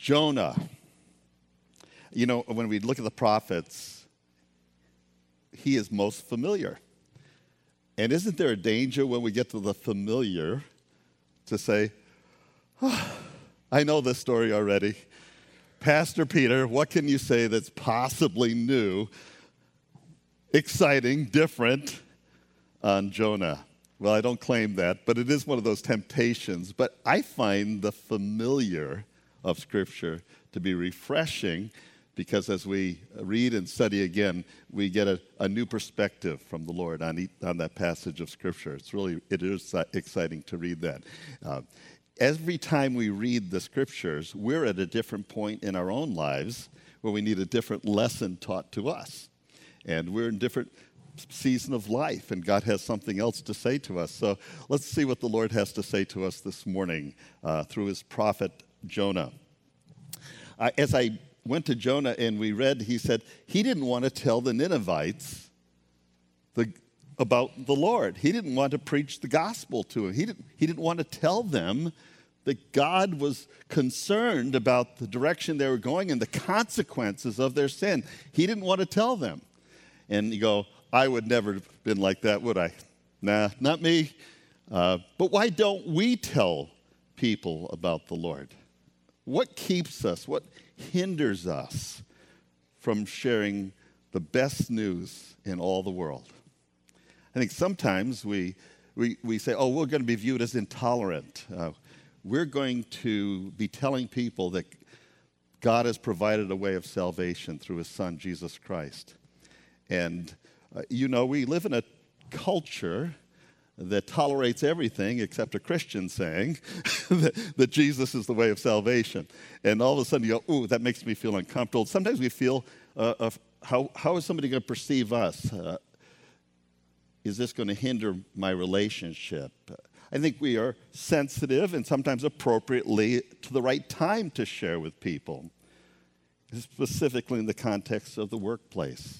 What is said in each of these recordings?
Jonah. You know, when we look at the prophets, he is most familiar. And isn't there a danger when we get to the familiar to say, oh, I know this story already. Pastor Peter, what can you say that's possibly new, exciting, different on Jonah? Well, I don't claim that, but it is one of those temptations. But I find the familiar of Scripture to be refreshing because as we read and study again, we get a new perspective from the Lord on that passage of Scripture. It is exciting to read that. Every time we read the Scriptures, we're at a different point in our own lives where we need a different lesson taught to us. And we're in different season of life, and God has something else to say to us. So let's see what the Lord has to say to us this morning through his prophet Jonah. As I went to Jonah and we read, he said he didn't want to tell the Ninevites about the Lord. He didn't want to preach the gospel to them. He didn't want to tell them that God was concerned about the direction they were going and the consequences of their sin. He didn't want to tell them. And you go, I would never have been like that, would I? Nah, not me. But why don't we tell people about the Lord? What keeps us, what hinders us from sharing the best news in all the world? I think sometimes we say, oh, we're going to be viewed as intolerant. We're going to be telling people that God has provided a way of salvation through his son, Jesus Christ. And we live in a culture that tolerates everything except a Christian saying that Jesus is the way of salvation. And all of a sudden you go, ooh, that makes me feel uncomfortable. Sometimes we feel, how is somebody going to perceive us? Is this going to hinder my relationship? I think we are sensitive and sometimes appropriately to the right time to share with people, specifically in the context of the workplace.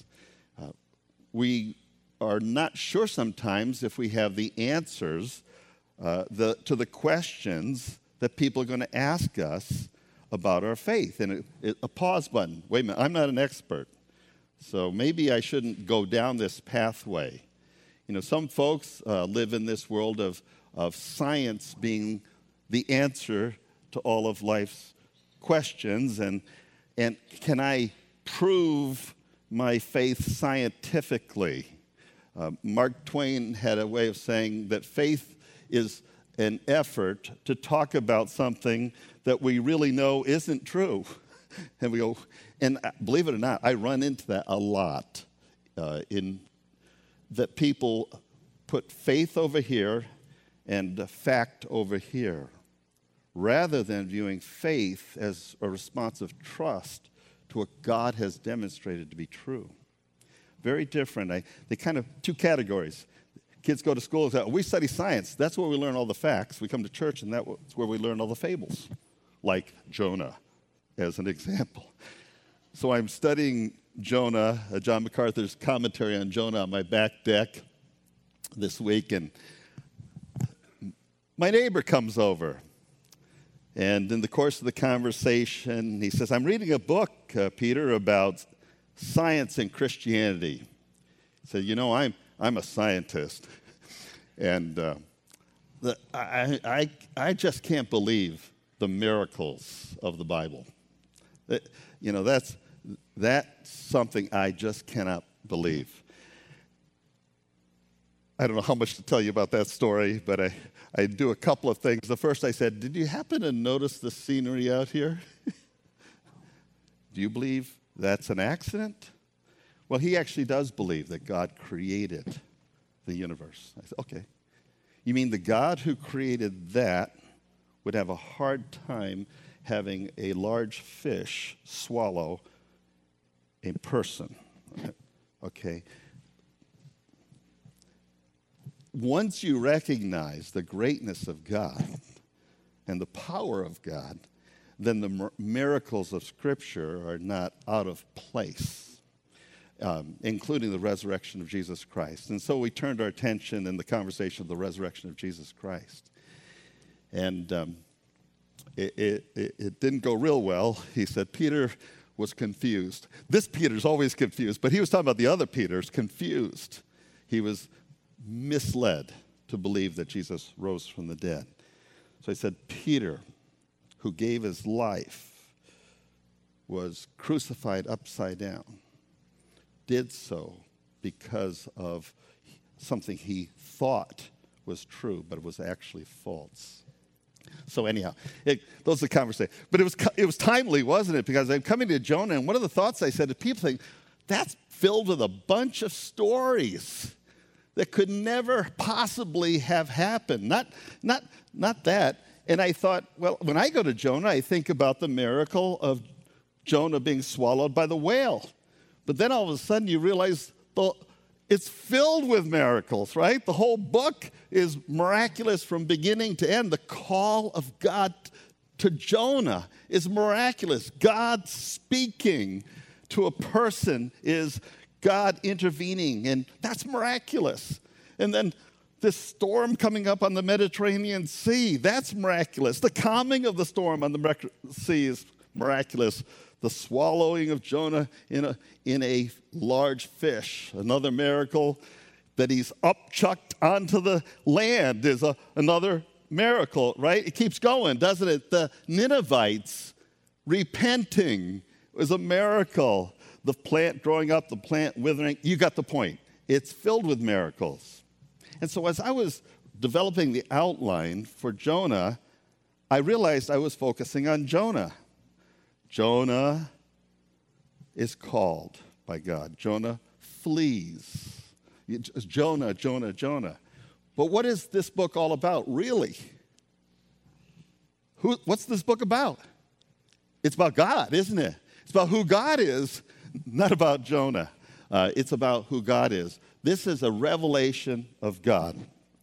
We are not sure sometimes if we have the answers to the questions that people are going to ask us about our faith. And a pause button. Wait a minute, I'm not an expert, so maybe I shouldn't go down this pathway. Some folks live in this world of science being the answer to all of life's questions. And can I prove my faith scientifically? Mark Twain had a way of saying that faith is an effort to talk about something that we really know isn't true. And we go, and believe it or not, I run into that a lot that people put faith over here and fact over here, rather than viewing faith as a response of trust to what God has demonstrated to be true. Very different. They kind of two categories. Kids go to school and say, we study science. That's where we learn all the facts. We come to church and that's where we learn all the fables, like Jonah as an example. So I'm studying Jonah, John MacArthur's commentary on Jonah on my back deck this week, and my neighbor comes over. And in the course of the conversation, he says, I'm reading a book, Peter, about science and Christianity. He said, I'm a scientist. And I just can't believe the miracles of the Bible. That's something I just cannot believe. I don't know how much to tell you about that story, but I do a couple of things. The first I said, did you happen to notice the scenery out here? Do you believe that's an accident? Well, he actually does believe that God created the universe. I said, okay. You mean the God who created that would have a hard time having a large fish swallow a person? Okay. Once you recognize the greatness of God and the power of God, then the miracles of Scripture are not out of place, including the resurrection of Jesus Christ. And so we turned our attention in the conversation of the resurrection of Jesus Christ. And it didn't go real well. He said Peter was confused. This Peter's always confused, but he was talking about the other Peter's confused. He was misled to believe that Jesus rose from the dead. So he said, Peter, who gave his life, was crucified upside down, did so because of something he thought was true, but it was actually false. So anyhow, those are the conversations. But it was timely, wasn't it? Because I'm coming to Jonah, and one of the thoughts I said to people, think, that's filled with a bunch of stories that could never possibly have happened. Not that. And I thought, well, when I go to Jonah, I think about the miracle of Jonah being swallowed by the whale. But then all of a sudden you realize it's filled with miracles, right? The whole book is miraculous from beginning to end. The call of God to Jonah is miraculous. God speaking to a person is God intervening, and that's miraculous. And then this storm coming up on the Mediterranean Sea, that's miraculous. The calming of the storm on the sea is miraculous. The swallowing of Jonah in a large fish, another miracle. That he's upchucked onto the land is another miracle, right? It keeps going, doesn't it? The Ninevites repenting is a miracle. The plant growing up, the plant withering, you got the point. It's filled with miracles. And so as I was developing the outline for Jonah, I realized I was focusing on Jonah. Jonah is called by God. Jonah flees. Jonah, Jonah, Jonah. But what is this book all about, really? What's this book about? It's about God, isn't it? It's about who God is, not about Jonah. It's about who God is. This is a revelation of God.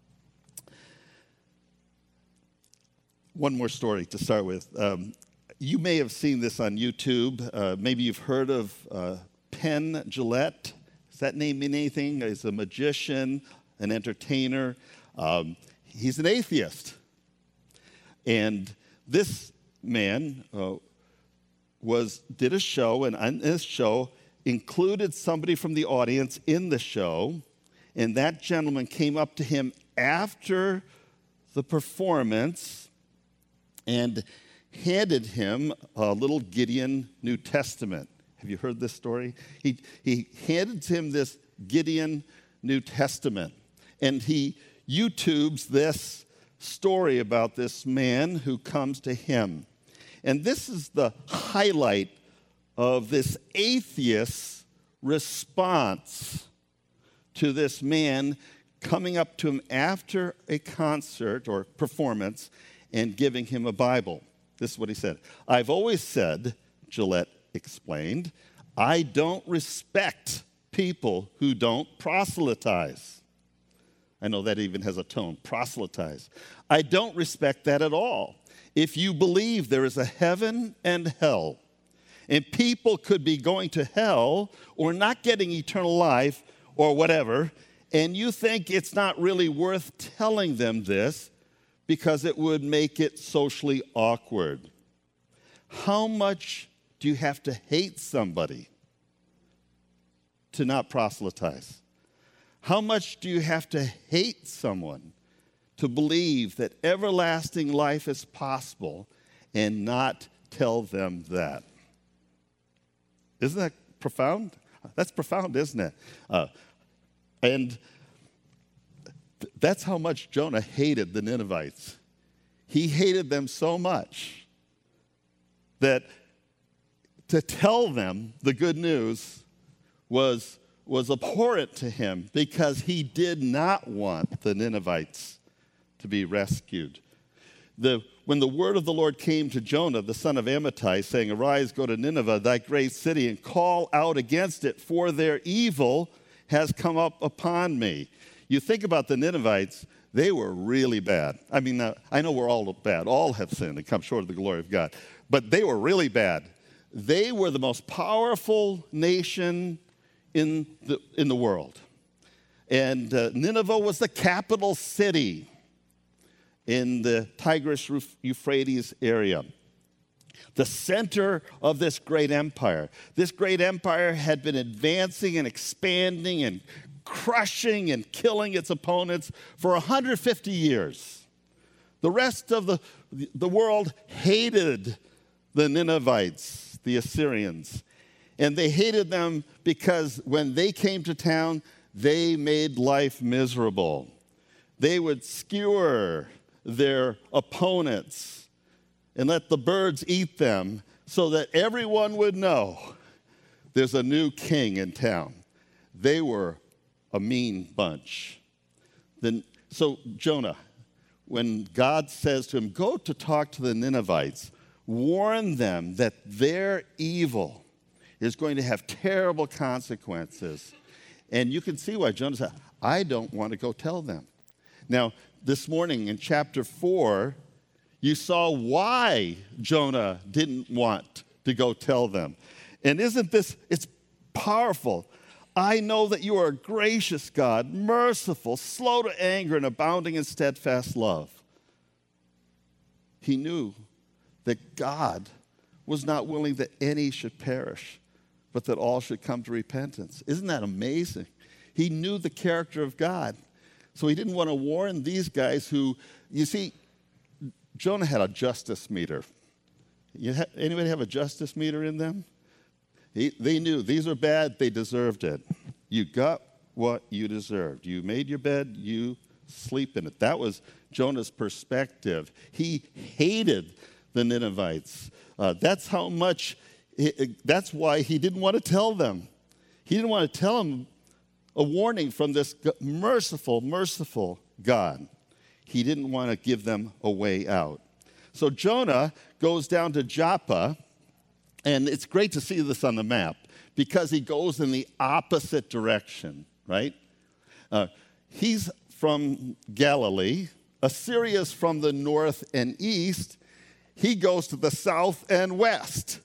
One more story to start with. You may have seen this on YouTube. Maybe you've heard of Penn Jillette. Does that name mean anything? He's a magician, an entertainer. He's an atheist. And this man did a show, and on this show included somebody from the audience in the show, and that gentleman came up to him after the performance and handed him a little Gideon New Testament. Have you heard this story? He handed him this Gideon New Testament, and he YouTubes this story about this man who comes to him. And this is the highlight of this atheist's response to this man coming up to him after a concert or performance and giving him a Bible. This is what he said. I've always said, Jillette explained, I don't respect people who don't proselytize. I know that even has a tone, proselytize. I don't respect that at all. If you believe there is a heaven and hell, and people could be going to hell or not getting eternal life or whatever, and you think it's not really worth telling them this because it would make it socially awkward. How much do you have to hate somebody to not proselytize? How much do you have to hate someone to believe that everlasting life is possible and not tell them that? Isn't that profound? That's profound, isn't it? And that's how much Jonah hated the Ninevites. He hated them so much that to tell them the good news was abhorrent to him because he did not want the Ninevites to be rescued. When the word of the Lord came to Jonah, the son of Amittai, saying, Arise, go to Nineveh, thy great city, and call out against it, for their evil has come up upon me. You think about the Ninevites, they were really bad. I mean, I know we're all bad. All have sinned and come short of the glory of God. But they were really bad. They were the most powerful nation in the world. And Nineveh was the capital city. in the Tigris-Euphrates area, the center of this great empire. This great empire had been advancing and expanding and crushing and killing its opponents for 150 years. The rest of the world hated the Ninevites, the Assyrians, and they hated them because when they came to town, they made life miserable. They would skewer their opponents and let the birds eat them so that everyone would know there's a new king in town. They were a mean bunch. So Jonah, when God says to him, go to talk to the Ninevites, warn them that their evil is going to have terrible consequences. And you can see why Jonah said, I don't want to go tell them. Now, this morning in chapter 4, you saw why Jonah didn't want to go tell them. And isn't this, it's powerful. I know that you are a gracious God, merciful, slow to anger, and abounding in steadfast love. He knew that God was not willing that any should perish, but that all should come to repentance. Isn't that amazing? He knew the character of God. So he didn't want to warn these guys who, you see, Jonah had a justice meter. Anybody have a justice meter in them? They knew these are bad, they deserved it. You got what you deserved. You made your bed, you sleep in it. That was Jonah's perspective. He hated the Ninevites. That's why he didn't want to tell them. He didn't want to tell them a warning from this merciful, merciful God. He didn't want to give them a way out. So Jonah goes down to Joppa, and it's great to see this on the map because he goes in the opposite direction, right? He's from Galilee. Assyria's from the north and east. He goes to the south and west.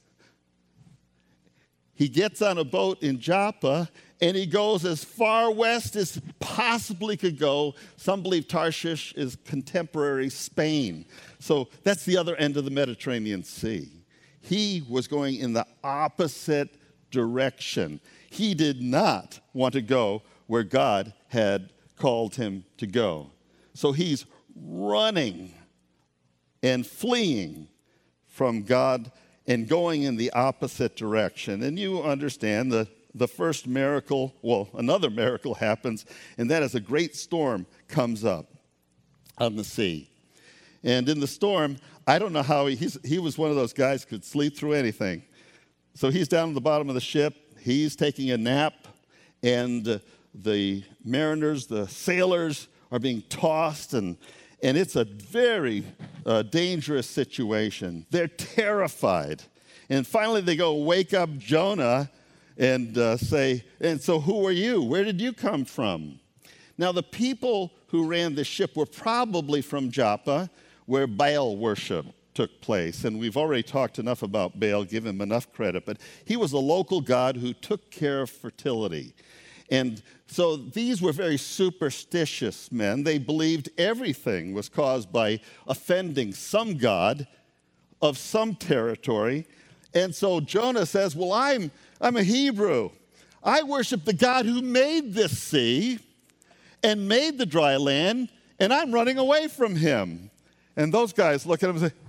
He gets on a boat in Joppa, and he goes as far west as possibly could go. Some believe Tarshish is contemporary Spain. So that's the other end of the Mediterranean Sea. He was going in the opposite direction. He did not want to go where God had called him to go. So he's running and fleeing from God and going in the opposite direction. And you understand the first miracle, another miracle happens, and that is a great storm comes up on the sea. And in the storm, I don't know how he was one of those guys who could sleep through anything. So he's down at the bottom of the ship, he's taking a nap, and the mariners, the sailors are being tossed, and it's a very dangerous situation. They're terrified. And finally they go wake up Jonah and say, and so who are you? Where did you come from? Now the people who ran the ship were probably from Joppa, where Baal worship took place. And we've already talked enough about Baal, give him enough credit, but he was a local god who took care of fertility. And so these were very superstitious men. They believed everything was caused by offending some god of some territory. And so Jonah says, well, I'm a Hebrew. I worship the God who made this sea and made the dry land, and I'm running away from him. And those guys look at him and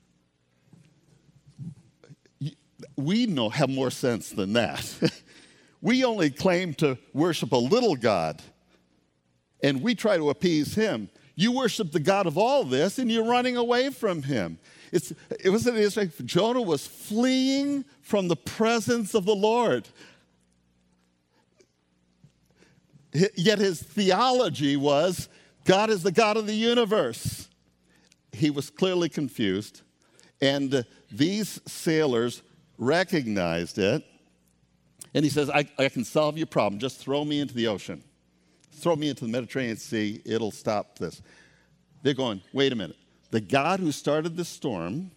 say, we have more sense than that. We only claim to worship a little God, and we try to appease him. You worship the God of all this, and you're running away from him. It was an Israel. Jonah was fleeing from the presence of the Lord. Yet his theology was, God is the God of the universe. He was clearly confused, and these sailors recognized it. And he says, I can solve your problem. Just throw me into the ocean. Throw me into the Mediterranean Sea. It'll stop this. They're going, wait a minute. The God who started this storm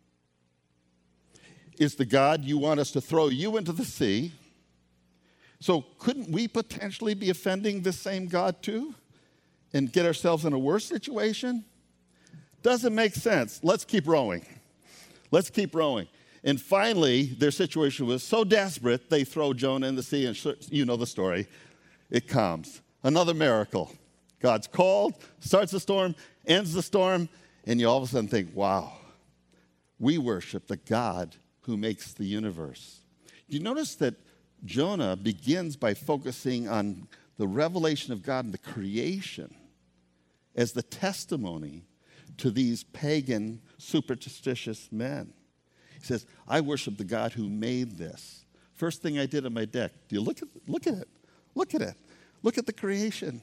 is the God you want us to throw you into the sea. So couldn't we potentially be offending this same God too and get ourselves in a worse situation? Doesn't make sense. Let's keep rowing. Let's keep rowing. And finally, their situation was so desperate, they throw Jonah in the sea, and you know the story. It calms. Another miracle. God's called, starts the storm, ends the storm, and you all of a sudden think, wow, we worship the God who makes the universe. You notice that Jonah begins by focusing on the revelation of God in the creation as the testimony to these pagan, superstitious men. He says, I worship the God who made this. First thing I did on my deck. Do you look at it? Look at it. Look at the creation.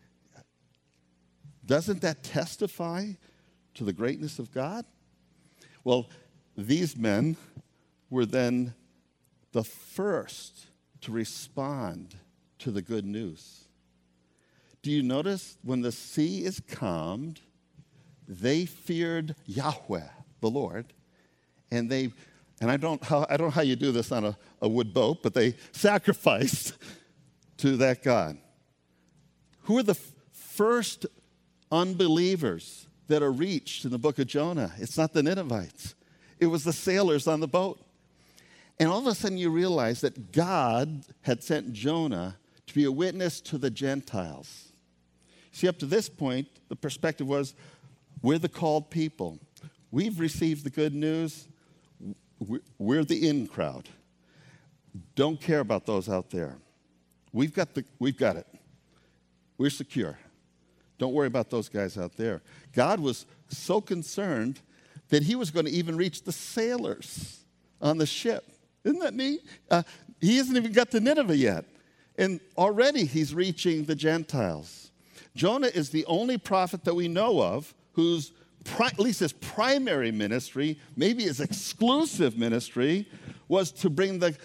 Doesn't that testify to the greatness of God? Well, these men were then the first to respond to the good news. Do you notice when the sea is calmed, they feared Yahweh, the Lord, and I don't know how you do this on a wood boat, but they sacrificed to that God. Who are the first unbelievers that are reached in the book of Jonah? It's not the Ninevites. It was the sailors on the boat. And all of a sudden you realize that God had sent Jonah to be a witness to the Gentiles. See, up to this point, the perspective was, we're the called people. We've received the good news. We're the in crowd. Don't care about those out there. We've got it. We're secure. Don't worry about those guys out there. God was so concerned that he was going to even reach the sailors on the ship. Isn't that neat? He hasn't even got to Nineveh yet. And already he's reaching the Gentiles. Jonah is the only prophet that we know of whose, at least his primary ministry, maybe his exclusive ministry, was to bring the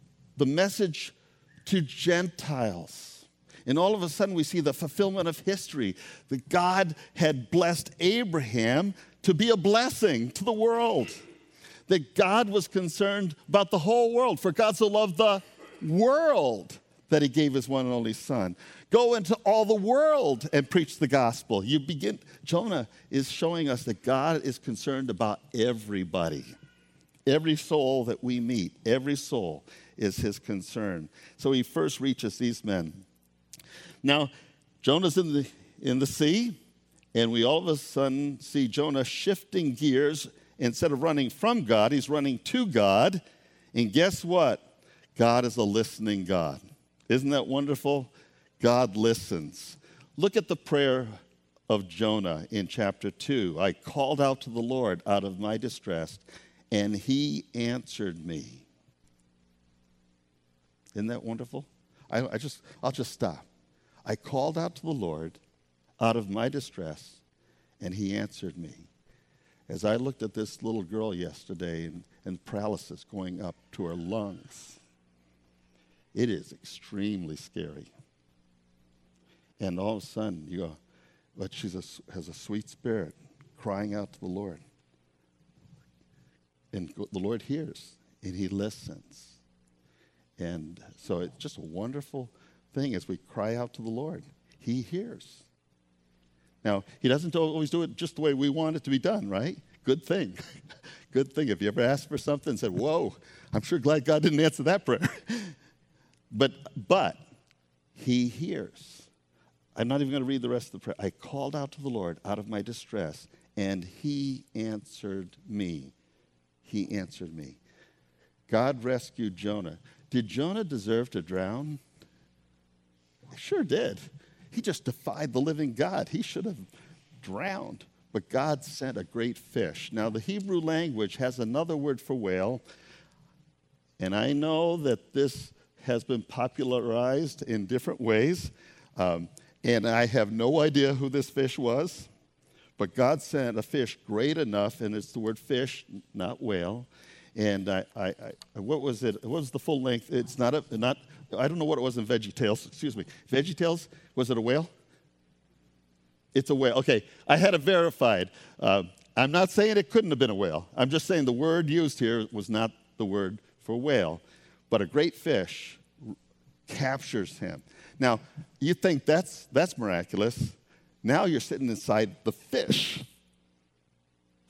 message to Gentiles. And all of a sudden we see the fulfillment of history. That God had blessed Abraham to be a blessing to the world. That God was concerned about the whole world. For God so loved the world that he gave his one and only son. Go into all the world and preach the gospel. Jonah is showing us that God is concerned about everybody. Every soul that we meet, every soul is his concern. So he first reaches these men. Now, Jonah's in the sea, and we all of a sudden see Jonah shifting gears. Instead of running from God, he's running to God. And guess what? God is a listening God. Isn't that wonderful? God listens. Look at the prayer of Jonah in chapter 2. I called out to the Lord out of my distress, and he answered me. Isn't that wonderful? I'll just stop. I called out to the Lord out of my distress, and he answered me. As I looked at this little girl yesterday and paralysis going up to her lungs, it is extremely scary. And all of a sudden, you go, but she has a sweet spirit crying out to the Lord. And the Lord hears, and he listens. And so it's just a wonderful thing as we cry out to the Lord. He hears. Now, he doesn't always do it just the way we want it to be done, right? Good thing. Good thing. If you ever asked for something and said, whoa, I'm sure glad God didn't answer that prayer. But he hears. I'm not even going to read the rest of the prayer. I called out to the Lord out of my distress, and he answered me. He answered me. God rescued Jonah. Did Jonah deserve to drown? He sure did. He just defied the living God. He should have drowned. But God sent a great fish. Now, the Hebrew language has another word for whale, and I know that this has been popularized in different ways, and I have no idea who this fish was, but God sent a fish great enough, and it's the word fish, not whale. And what was it? What was the full length? It's not. I don't know what it was in VeggieTales. Excuse me. VeggieTales. Was it a whale? It's a whale. Okay, I had it verified. I'm not saying it couldn't have been a whale. I'm just saying the word used here was not the word for whale. But a great fish captures him. Now, you think that's miraculous. Now you're sitting inside the fish.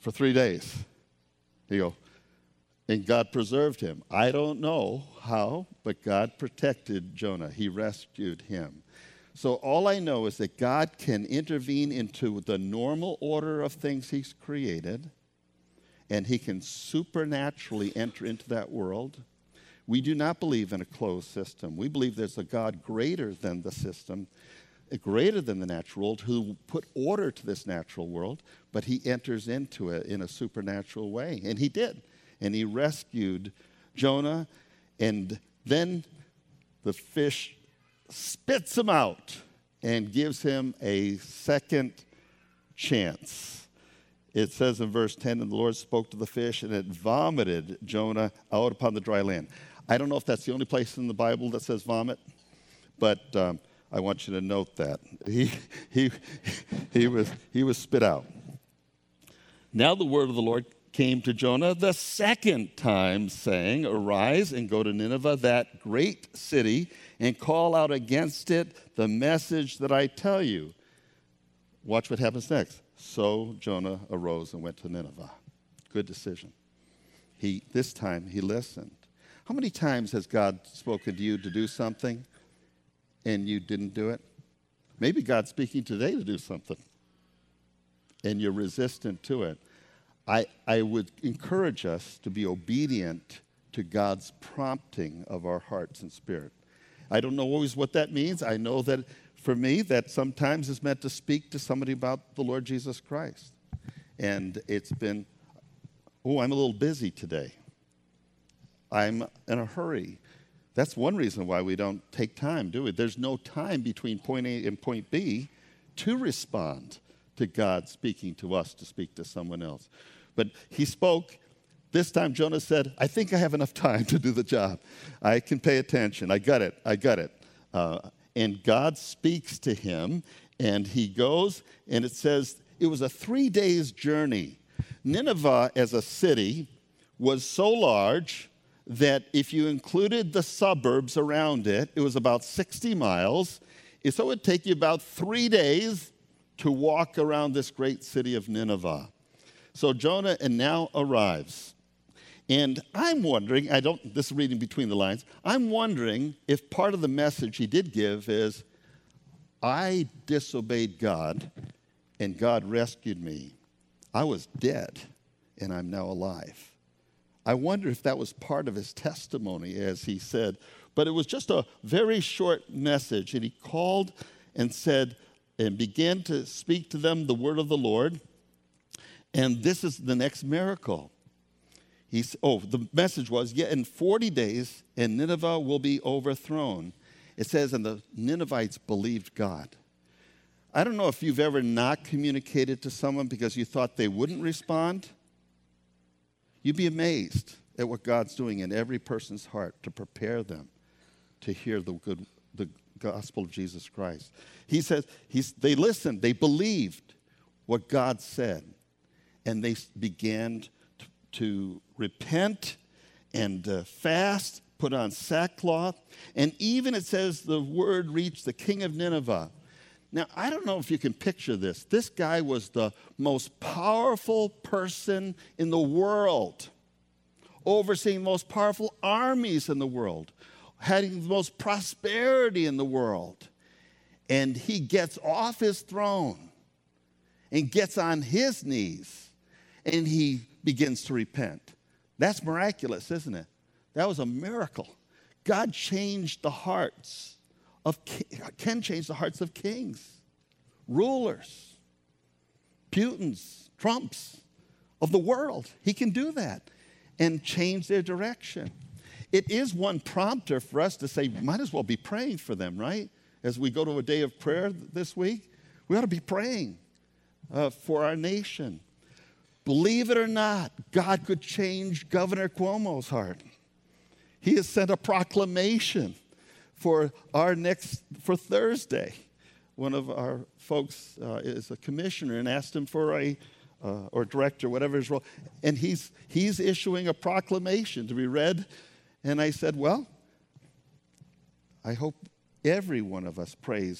for 3 days. You go, and God preserved him. I don't know how, but God protected Jonah. He rescued him. So all I know is that God can intervene into the normal order of things he's created, and he can supernaturally enter into that world. We do not believe in a closed system. We believe there's a God greater than the system, greater than the natural world, who put order to this natural world, but he enters into it in a supernatural way. And he did. And he rescued Jonah, and then the fish spits him out and gives him a second chance. It says in verse 10, and the Lord spoke to the fish, and it vomited Jonah out upon the dry land. I don't know if that's the only place in the Bible that says vomit, but I want you to note that. He was spit out. Now the word of the Lord came to Jonah the second time, saying, arise and go to Nineveh, that great city, and call out against it the message that I tell you. Watch what happens next. So Jonah arose and went to Nineveh. Good decision. This time he listened. How many times has God spoken to you to do something and you didn't do it? Maybe God's speaking today to do something and you're resistant to it. I would encourage us to be obedient to God's prompting of our hearts and spirit. I don't know always what that means. I know that for me, that sometimes is meant to speak to somebody about the Lord Jesus Christ. And it's been, I'm a little busy today. I'm in a hurry. That's one reason why we don't take time, do we? There's no time between point A and point B to respond to God speaking to us to speak to someone else. But he spoke. This time Jonah said, I think I have enough time to do the job. I can pay attention. I got it. And God speaks to him, and he goes, and it says it was a 3 days journey. Nineveh as a city was so large that if you included the suburbs around it, it was about 60 miles. So it would take you about 3 days to walk around this great city of Nineveh. So Jonah now arrives. And I'm wondering, this is reading between the lines, I'm wondering if part of the message he did give is, I disobeyed God, and God rescued me. I was dead, and I'm now alive. I wonder if that was part of his testimony, as he said. But it was just a very short message, and he called and said, and began to speak to them the word of the Lord. And this is the next miracle. The message was, yet in 40 days, and Nineveh will be overthrown. It says, and the Ninevites believed God. I don't know if you've ever not communicated to someone because you thought they wouldn't respond. You'd be amazed at what God's doing in every person's heart to prepare them to hear the gospel of Jesus Christ. He says, they listened, they believed what God said, and they began to repent and fast, put on sackcloth, and even it says the word reached the king of Nineveh. Now, I don't know if you can picture this. This guy was the most powerful person in the world, overseeing the most powerful armies in the world, having the most prosperity in the world. And he gets off his throne and gets on his knees, and he begins to repent. That's miraculous, isn't it? That was a miracle. God changed the hearts can change the hearts of kings, rulers, Putins, Trumps of the world. He can do that and change their direction. It is one prompter for us to say, might as well be praying for them, right? As we go to a day of prayer this week, we ought to be praying for our nation. Believe it or not, God could change Governor Cuomo's heart. He has sent a proclamation for Thursday. One of our folks is a commissioner and asked him for or director, whatever his role, and he's issuing a proclamation to be read. And I said, well, I hope every one of us prays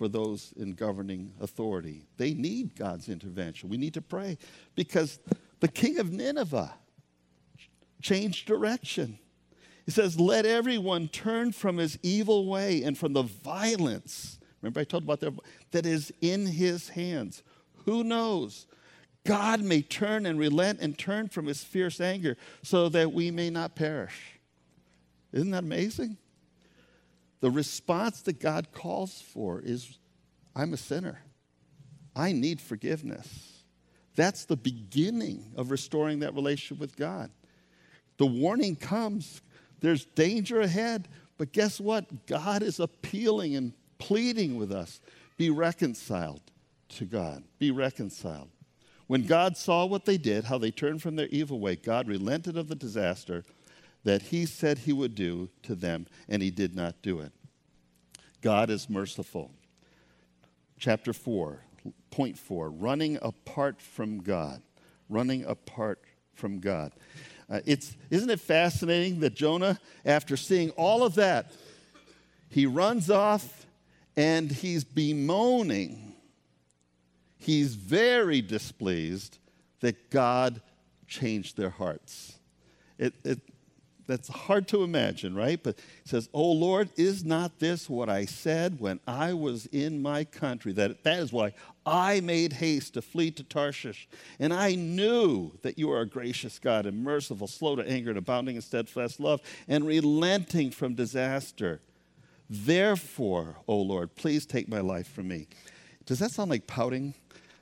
for those in governing authority. They need God's intervention. We need to pray because the king of Nineveh changed direction. He says, let everyone turn from his evil way and from the violence. Remember I told about that is in his hands. Who knows? God may turn and relent and turn from his fierce anger so that we may not perish. Isn't that amazing? The response that God calls for is, I'm a sinner. I need forgiveness. That's the beginning of restoring that relationship with God. The warning comes. There's danger ahead. But guess what? God is appealing and pleading with us. Be reconciled to God. Be reconciled. When God saw what they did, how they turned from their evil way, God relented of the disaster that he said he would do to them, and he did not do it. God is merciful. Chapter 4, point 4, running apart from God. Running apart from God. Isn't it fascinating that Jonah, after seeing all of that, he runs off and he's bemoaning. He's very displeased that God changed their hearts. That's hard to imagine, right? But he says, "Oh Lord, is not this what I said when I was in my country? That is why I made haste to flee to Tarshish. And I knew that you are a gracious God and merciful, slow to anger and abounding in steadfast love and relenting from disaster. Therefore, O Lord, please take my life from me." Does that sound like pouting?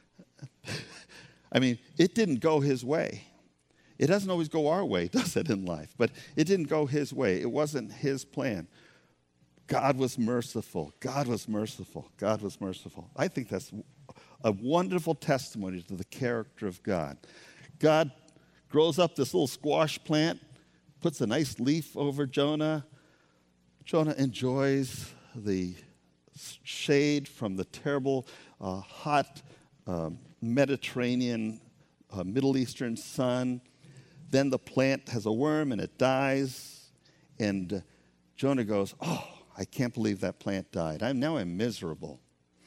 I mean, it didn't go his way. It doesn't always go our way, does it, in life? But it didn't go his way. It wasn't his plan. God was merciful. God was merciful. God was merciful. I think that's a wonderful testimony to the character of God. God grows up this little squash plant, puts a nice leaf over Jonah. Jonah enjoys the shade from the terrible, hot Mediterranean, Middle Eastern sun. Then the plant has a worm and it dies. And Jonah goes, "Oh, I can't believe that plant died. Now I'm miserable."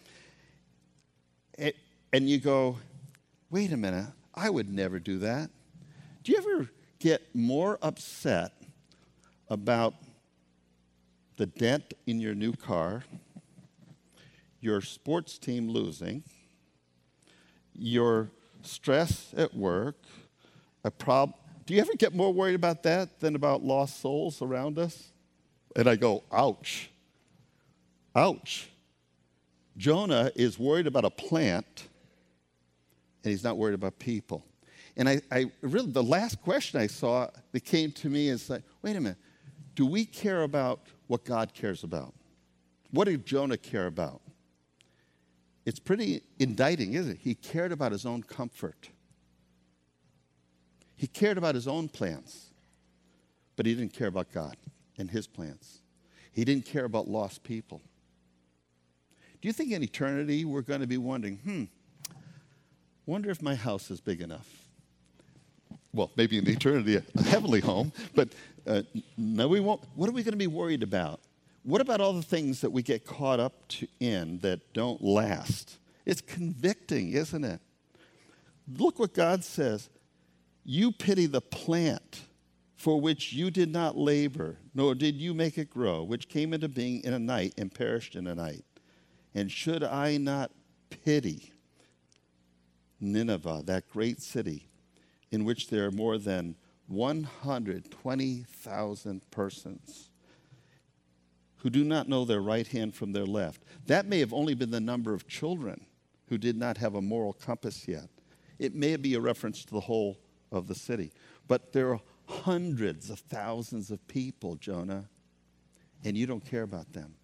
And you go, "Wait a minute, I would never do that." Do you ever get more upset about the dent in your new car, your sports team losing, your stress at work, a problem? Do you ever get more worried about that than about lost souls around us? And I go, ouch. Ouch. Jonah is worried about a plant, and he's not worried about people. And I really, the last question I saw that came to me is like, wait a minute, do we care about what God cares about? What did Jonah care about? It's pretty indicting, isn't it? He cared about his own comfort. He cared about his own plans, but he didn't care about God and his plans. He didn't care about lost people. Do you think in eternity we're going to be wondering, wonder if my house is big enough? Well, maybe in eternity, a heavenly home, but no, we won't. What are we going to be worried about? What about all the things that we get caught up in that don't last? It's convicting, isn't it? Look what God says. You pity the plant for which you did not labor, nor did you make it grow, which came into being in a night and perished in a night. And should I not pity Nineveh, that great city, in which there are more than 120,000 persons who do not know their right hand from their left? That may have only been the number of children who did not have a moral compass yet. It may be a reference to the whole of the city. But there are hundreds of thousands of people, Jonah, and you don't care about them.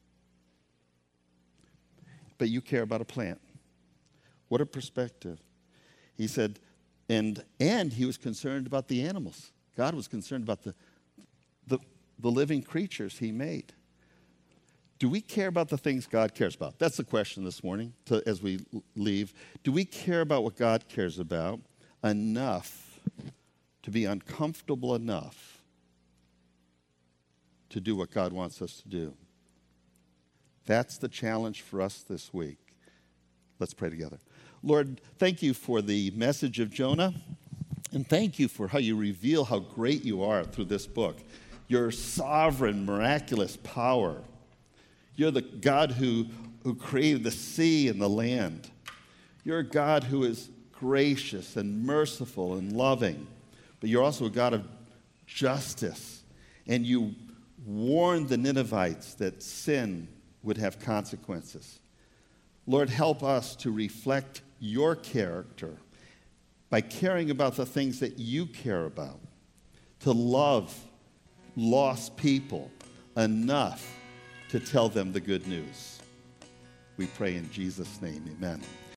But you care about a plant. What a perspective. He said, and he was concerned about the animals. God was concerned about the living creatures he made. Do we care about the things God cares about? That's the question this morning as we leave. Do we care about what God cares about enough to be uncomfortable enough to do what God wants us to do? That's the challenge for us this week. Let's pray together. Lord, thank you for the message of Jonah, and thank you for how you reveal how great you are through this book. Your sovereign, miraculous power. You're the God who created the sea and the land. You're a God who is gracious and merciful and loving, but you're also a God of justice. And you warned the Ninevites that sin would have consequences. Lord, help us to reflect your character by caring about the things that you care about, to love lost people enough to tell them the good news. We pray in Jesus' name, amen.